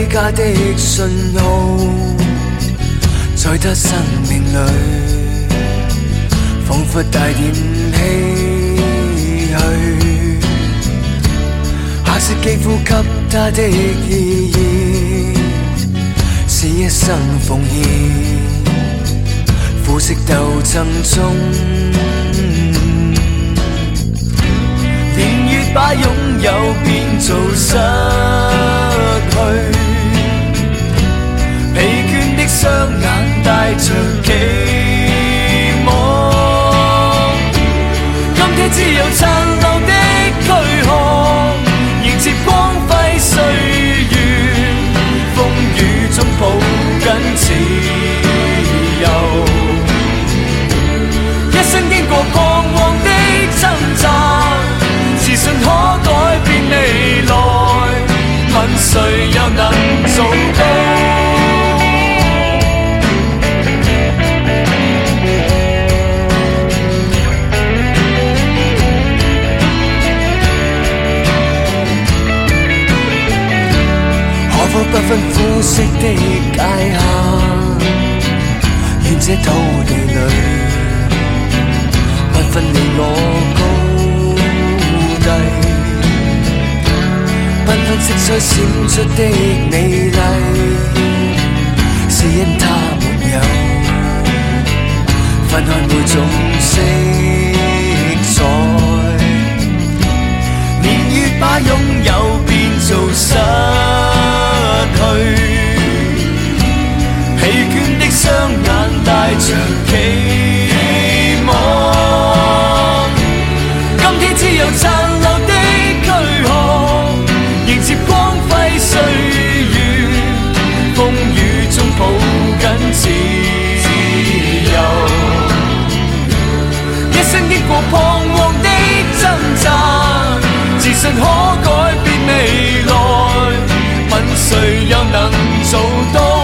歸家的信號，在他生命裏彷彿帶點唏噓。白色肌膚給他的意義，是一生奉獻，膚色鬥爭中，年月把擁有變做失去，疲倦的雙眼帶着期望，今天只有殘留的軀殼，迎接光輝歲月，風雨中抱緊自由，一生經過彷徨的掙扎，自信可改變未來，問誰又能做到？可否不分膚色的界限，願這土地裏不分你我高低，繽紛色彩閃出的美麗，是因它沒有分開每種色彩，年月把擁有變做失去，疲倦的雙眼帶着期望，今天只有殘留的軀殼，迎接光輝歲月，風雨中抱緊自由，一生經過彷徨的掙扎，自信可改變未來，問誰又能做到？